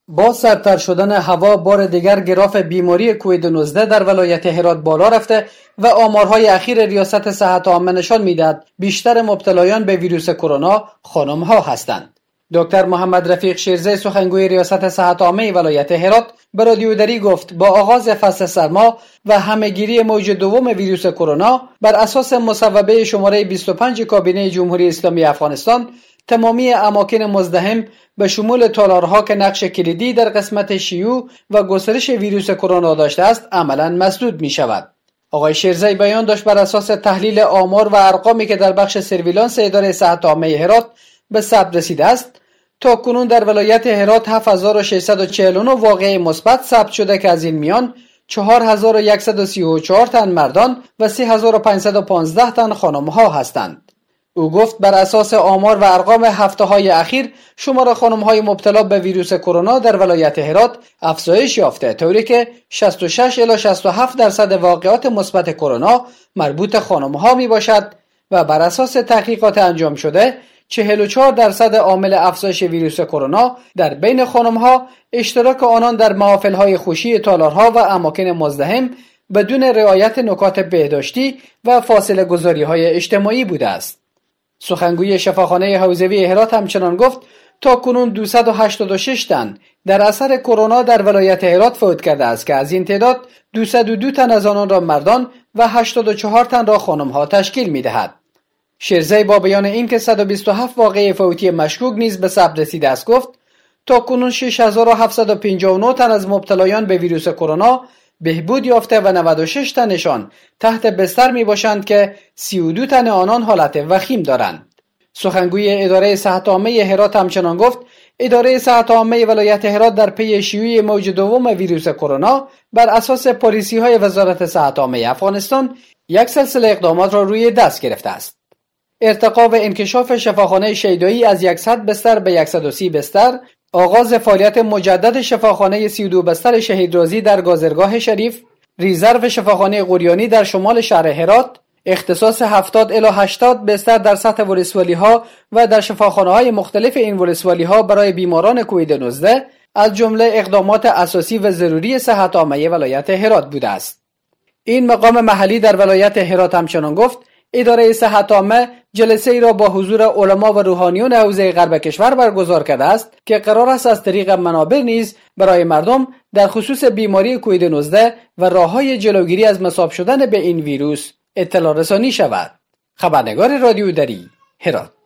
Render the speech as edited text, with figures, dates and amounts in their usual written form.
با سردتر شدن هوا بار دیگر گراف بیماری کووید 19 در ولایت هرات بالا رفته و آمارهای اخیر ریاست صحت عامه نشان میدهد بیشتر مبتلایان به ویروس کرونا خانم‌ها هستند. دکتر محمد رفیق شیرزی سخنگوی ریاست صحت عامه ولایت هرات به رادیو دری گفت با آغاز فصل سرما و همهگیری موج دوم ویروس کرونا بر اساس مصوبه شماره 25 کابینه جمهوری اسلامی افغانستان تمامی اماکن مزدحم به شمول تالارها که نقش کلیدی در قسمت شیوع و گسترش ویروس کرونا داشته است عملاً مسدود می شود. آقای شیرزی بیان داشت بر اساس تحلیل آمار و ارقامی که در بخش سرویلانس اداره صحت عامه هرات به ثبت رسیده است، تا کنون در ولایت هرات 7649 واقعه مثبت ثبت شده که از این میان 4134 تن مردان و 3515 تن خانم‌ها هستند. او گفت بر اساس آمار و ارقام هفته‌های اخیر شمار خانم‌های مبتلا به ویروس کرونا در ولایت هرات افزایش یافته، طوری که 66 الی 67% واقعات مثبت کرونا مربوط خانم‌ها میباشد و بر اساس تحقیقات انجام شده 44% عامل افزایش ویروس کرونا در بین خانم‌ها اشتراک آنان در محافل‌های خوشی تالارها و اماکن مزدحم بدون رعایت نکات بهداشتی و فاصله گذاری‌های اجتماعی بوده است. سخنگوی شفاخانه حوزوی هرات همچنان گفت تا کنون 286 تن در اثر کرونا در ولایت هرات فوت کرده است که از این تعداد 202 تن از آنان را مردان و 84 تن را خانم‌ها تشکیل می‌دهد. شیرزی با بیان این که 127 واقعه فوتی مشکوک نیز به ثبت رسیده است گفت تا کنون 6759 تن از مبتلایان به ویروس کرونا بهبود یافته و 96 تنشان تحت بستر می باشند که 32 تن آنان حالت وخیم دارند. سخنگوی اداره صحت عامه هرات همچنان گفت اداره صحت عامه ولایت هرات در پی شیوع موج دوم ویروس کرونا بر اساس پالیسی‌های وزارت صحت عامه افغانستان یک سلسله اقدامات را روی دست گرفته است. ارتقا و انکشاف شفاخانه شیدایی از 100 بستر به 130 بستر، آغاز فعالیت مجدد شفاخانه 32 بستر شهید رازی در گازرگاه شریف، ریزرو شفاخانه قریانی در شمال شهر هرات، اختصاص 70 الی 80 بستر در سطح ولسوالی‌ها و در شفاخانه‌های مختلف این ولسوالی‌ها برای بیماران کووید 19 از جمله اقدامات اساسی و ضروری صحت عامه ولایت هرات بوده است. این مقام محلی در ولایت هرات همچنان گفت اداره صحت عامه جلسه ای را با حضور علما و روحانیون حوزه غرب کشور برگزار کرده است که قرار است از طریق منابر نیز برای مردم در خصوص بیماری کووید 19 و راه‌های جلوگیری از مصاب شدن به این ویروس اطلاع رسانی شود. خبرنگار رادیو دری هرات.